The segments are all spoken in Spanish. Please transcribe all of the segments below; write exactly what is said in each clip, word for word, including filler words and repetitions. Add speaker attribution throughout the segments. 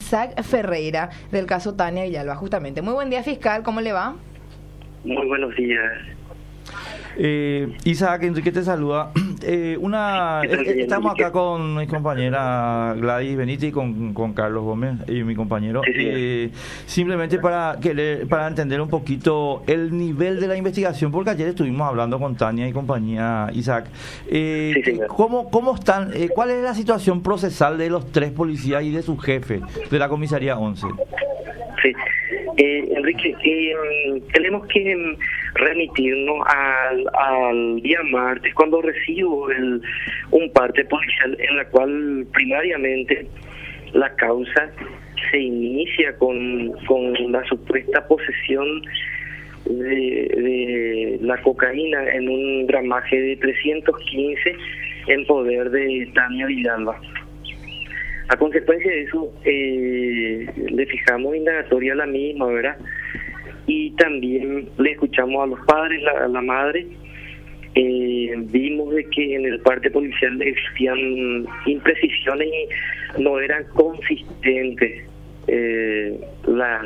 Speaker 1: Isaac Ferreira, del caso Tania Villalba, justamente. Muy buen día, fiscal, ¿cómo le va?
Speaker 2: Muy buenos días.
Speaker 3: Eh, Isaac, Enrique te saluda. Eh, una, eh, estamos acá con mi compañera Gladys Benítez y con, con Carlos Gómez y mi compañero.
Speaker 2: Sí, sí.
Speaker 3: Eh, simplemente para que le, para entender un poquito el nivel de la investigación, porque ayer estuvimos hablando con Tania y compañía, Isaac. Eh,
Speaker 2: Sí, sí.
Speaker 3: ¿cómo, cómo están? Eh, ¿Cuál es la situación procesal de los tres policías y de su jefe de la comisaría once?
Speaker 2: Sí. Eh, Enrique, eh, tenemos que eh, remitirnos al, al día martes, cuando recibo el, un parte policial en la cual primariamente la causa se inicia con, con la supuesta posesión de, de la cocaína en un gramaje de trescientos quince en poder de Tania Villalba. A consecuencia de eso, eh, le fijamos indagatoria a la misma, ¿verdad? Y también le escuchamos a los padres, la, a la madre. Eh, vimos de que en el parte policial existían imprecisiones y no eran consistentes eh, las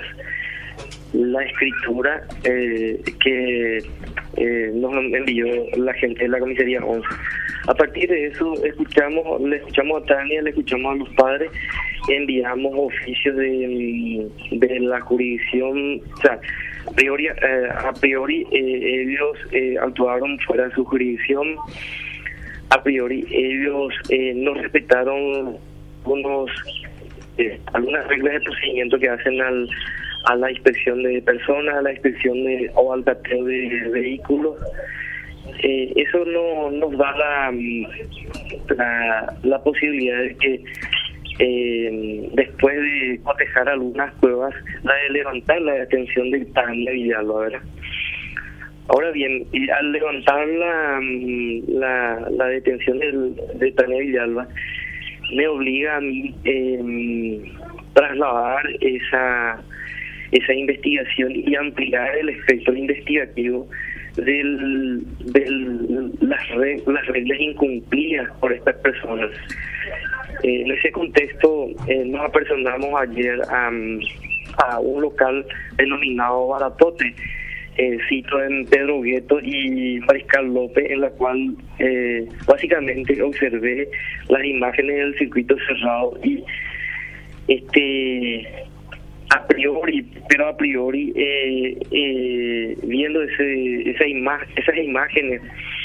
Speaker 2: la escritura eh, que eh, nos envió la gente de la comisaría once. A partir de eso escuchamos, le escuchamos a Tania, le escuchamos a los padres, enviamos oficios de, de la jurisdicción, o sea, a priori, eh, a priori eh, ellos eh, actuaron fuera de su jurisdicción, a priori ellos eh, no respetaron unos eh, algunas reglas de procedimiento que hacen al a la inspección de personas, a la inspección de o al cateo de vehículos. Eh, eso no nos da la, la, la posibilidad de que eh, después de cotejar algunas pruebas, la de levantar la detención de Tania Villalba, ¿verdad? Ahora bien, y al levantar la, la, la detención del, de Tania Villalba, me obliga a mí eh, trasladar esa esa investigación y ampliar el espectro investigativo del, del las, reg, las reglas incumplidas por estas personas. Eh, en ese contexto eh, nos apersonamos ayer a, a un local denominado Baratote, eh, sito en Pedro Gueto y Mariscal López, en la cual eh, básicamente observé las imágenes del circuito cerrado y este a priori, pero a priori eh, eh, viendo ese, esa ima esas imágenes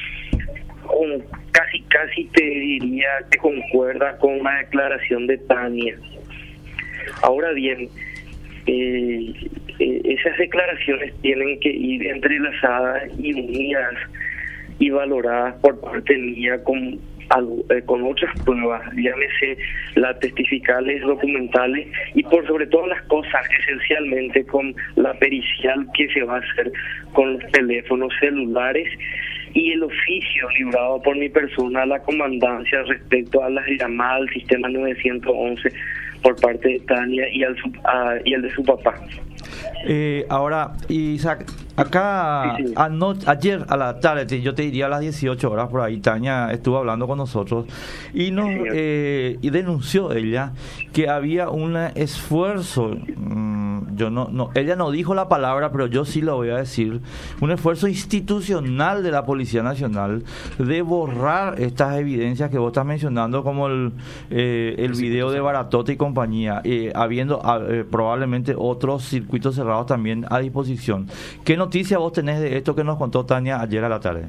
Speaker 2: con, casi casi te diría que concuerda con la declaración de Tania. Ahora bien, eh, eh, esas declaraciones tienen que ir entrelazadas y unidas y valoradas por parte mía con con otras pruebas, llámese las testificales, documentales y por sobre todas las cosas, esencialmente con la pericial que se va a hacer con los teléfonos celulares y el oficio librado por mi persona a la comandancia respecto a las llamadas al sistema novecientos once por parte de Tania y, al su, a, y el de su papá.
Speaker 3: Eh, ahora, Isaac, acá
Speaker 2: sí, sí.
Speaker 3: Ano, ayer a la tarde, yo te diría a las dieciocho horas por ahí, Tania estuvo hablando con nosotros y nos
Speaker 2: Sí,
Speaker 3: eh, y denunció ella que había un esfuerzo, mmm, yo no, no, ella no dijo la palabra, pero yo sí lo voy a decir, un esfuerzo institucional de la Policía Nacional de borrar estas evidencias que vos estás mencionando, como el, eh, el video de Baratote y compañía, eh, habiendo eh, probablemente otros circuitos cerrados también a disposición. ¿Qué noticia vos tenés de esto que nos contó Tania ayer a la tarde?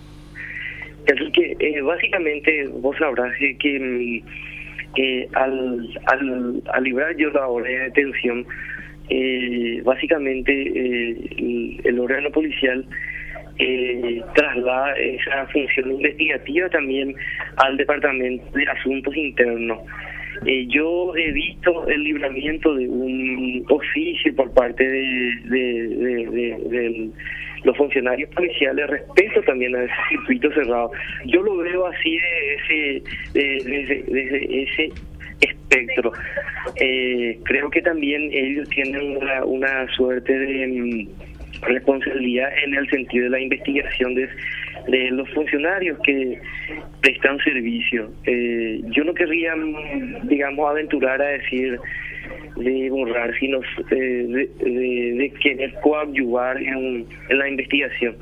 Speaker 2: Enrique, eh, básicamente vos sabrás que, que eh, al, al, al librar yo la orden de detención, eh, básicamente eh, el, el órgano policial eh, traslada esa función investigativa también al Departamento de Asuntos Internos. Eh, yo he visto el libramiento de un oficio por parte de, de, de, de, de los funcionarios policiales respecto también a ese circuito cerrado. Yo lo veo así de ese, de, de, de, de ese espectro. Eh, creo que también ellos tienen una, una suerte de responsabilidad en el sentido de la investigación de, de los funcionarios que prestan servicio. Eh, yo no querría, digamos, aventurar a decir de borrar, sino eh, de, de, de querer coadyuvar en, en la investigación.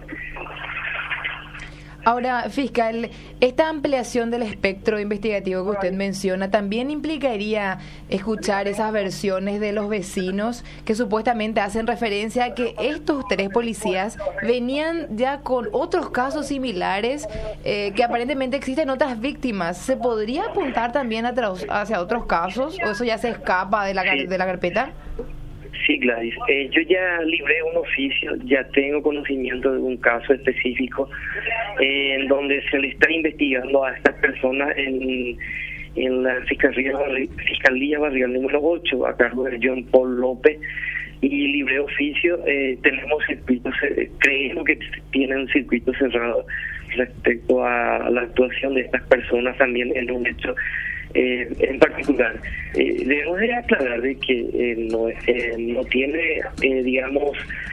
Speaker 1: Ahora, fiscal, esta ampliación del espectro investigativo que usted menciona también implicaría escuchar esas versiones de los vecinos que supuestamente hacen referencia a que estos tres policías venían ya con otros casos similares, eh, que aparentemente existen otras víctimas. ¿Se podría apuntar también hacia otros casos o eso ya se escapa de la, de la carpeta?
Speaker 2: Sí, Gladys. Eh, yo ya libré un oficio, ya tengo conocimiento de un caso específico eh, en donde se le está investigando a estas personas en, en la Fiscalía, Fiscalía Barrial número ocho, a cargo de John Paul López, y libré oficio. Eh, tenemos circuitos, eh, creemos que tienen circuitos cerrados respecto a la actuación de estas personas también en un hecho Eh, en particular. Eh, debemos de aclarar de que eh, no, eh, no tiene, eh, digamos,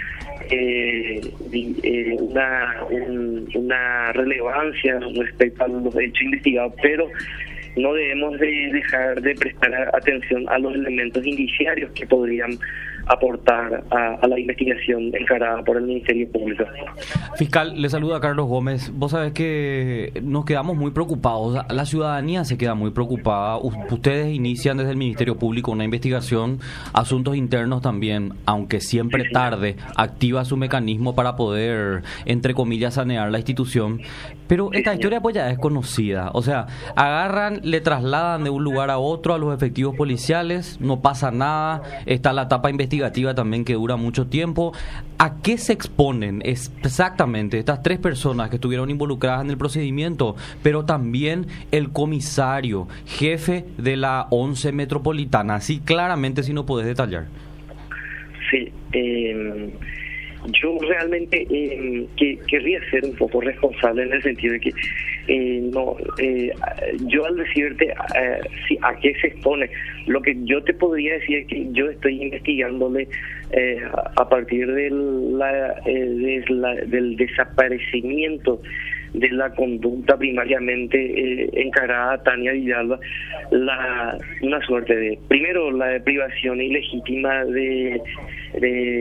Speaker 2: eh, di, eh, una, un, una relevancia respecto a los hechos investigados, pero no debemos de dejar de prestar atención a los elementos indiciarios que podrían aportar a, a la investigación encarada por el Ministerio Público.
Speaker 4: Fiscal, le saluda Carlos Gómez. Vos sabés que nos quedamos muy preocupados, la ciudadanía se queda muy preocupada. Ustedes inician desde el Ministerio Público una investigación, Asuntos Internos también, aunque siempre sí, tarde, activa su mecanismo para poder, entre comillas, sanear la institución. Pero sí, esta señor. historia pues ya es conocida. O sea, agarran, le trasladan de un lugar a otro a los efectivos policiales, no pasa nada, está la etapa investigativa también que dura mucho tiempo. ¿A qué se exponen exactamente estas tres personas que estuvieron involucradas en el procedimiento, pero también el comisario, jefe de la once Metropolitana? Así claramente, si no podés detallar.
Speaker 2: Sí, eh, yo realmente eh, que, querría ser un poco responsable en el sentido de que eh, no, eh, yo al decirte eh, si, a qué se expone, lo que yo te podría decir es que yo estoy investigándole eh, a partir de la, eh, de la, del desaparecimiento de la conducta primariamente eh, encarada a Tania Villalba, la, una suerte de, primero, la de privación ilegítima de de,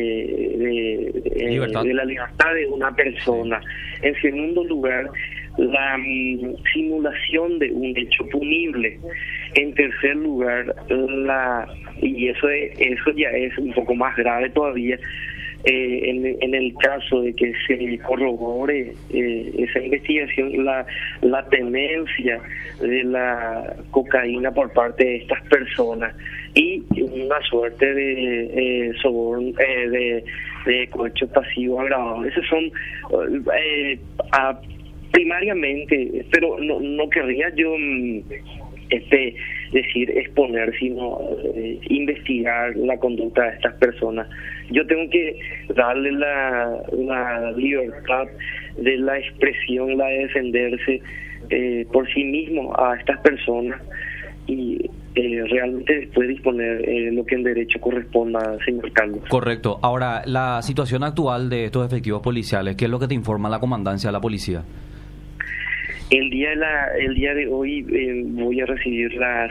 Speaker 2: de, de, de la libertad de una persona. En segundo lugar, la um, simulación de un hecho punible. En tercer lugar, la y eso es, eso ya es un poco más grave todavía, eh, en, en el caso de que se corrobore eh, esa investigación, la, la tenencia de la cocaína por parte de estas personas y una suerte de eh, soborno, eh, de, de cohecho pasivo agravado. Esos son eh, a, primariamente, pero no, no querría yo este decir exponer, sino eh, investigar la conducta de estas personas. Yo tengo que darle la, la libertad de la expresión, la de defenderse eh, por sí mismo a estas personas y eh, realmente después disponer eh, lo que en derecho corresponda, señor Carlos.
Speaker 4: Correcto. Ahora, la situación actual de estos efectivos policiales, ¿qué es lo que te informa la comandancia de la policía?
Speaker 2: El día de la, el día de hoy eh, voy a recibir las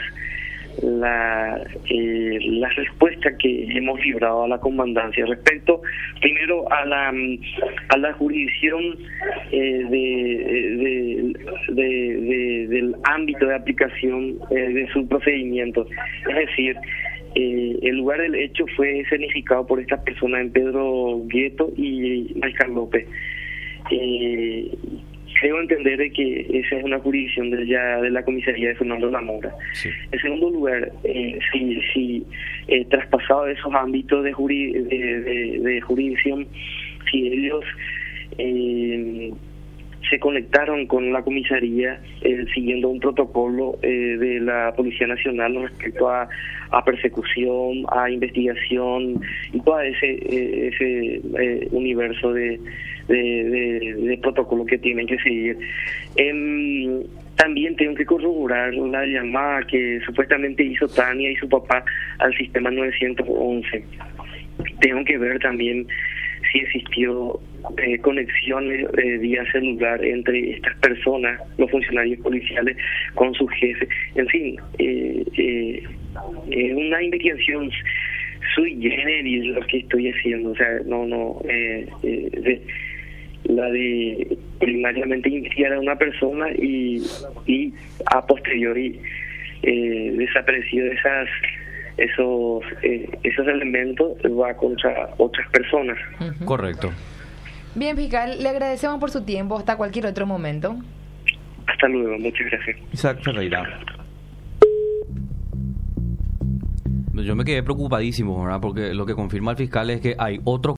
Speaker 2: la eh, las respuestas que hemos librado a la comandancia respecto primero a la a la jurisdicción eh, de, de, de, de del ámbito de aplicación eh, de su procedimiento, es decir, eh, el lugar del hecho fue escenificado por estas personas en Pedro Gueto y Mariscal López. Eh, Creo entender de que esa es una jurisdicción de, ya de la comisaría de Fernando Zamora. Sí. En segundo lugar, eh, si, si eh, traspasado esos ámbitos de, juri, de, de, de jurisdicción, si ellos eh, se conectaron con la comisaría eh, siguiendo un protocolo eh, de la Policía Nacional respecto a, a persecución, a investigación y todo ese, eh, ese eh, universo de De, de, de protocolo que tienen que seguir. Eh, también tengo que corroborar la llamada que supuestamente hizo Tania y su papá al sistema novecientos once. Tengo que ver también si existió eh, conexiones eh, vía celular entre estas personas, los funcionarios policiales, con su jefe. En fin, eh, eh, es una investigación sui generis lo que estoy haciendo, o sea, no, no, eh, eh, de, la de primariamente investigar a una persona y, y a posteriori eh, desaparecido esas esos eh, esos elementos va contra otras personas.
Speaker 4: Uh-huh. Correcto.
Speaker 1: Bien, fiscal, le agradecemos por su tiempo. Hasta cualquier otro momento.
Speaker 2: Hasta luego, muchas gracias.
Speaker 3: Isaac Ferreira.
Speaker 4: Yo me quedé preocupadísimo, ¿verdad? Porque lo que confirma el fiscal es que hay otros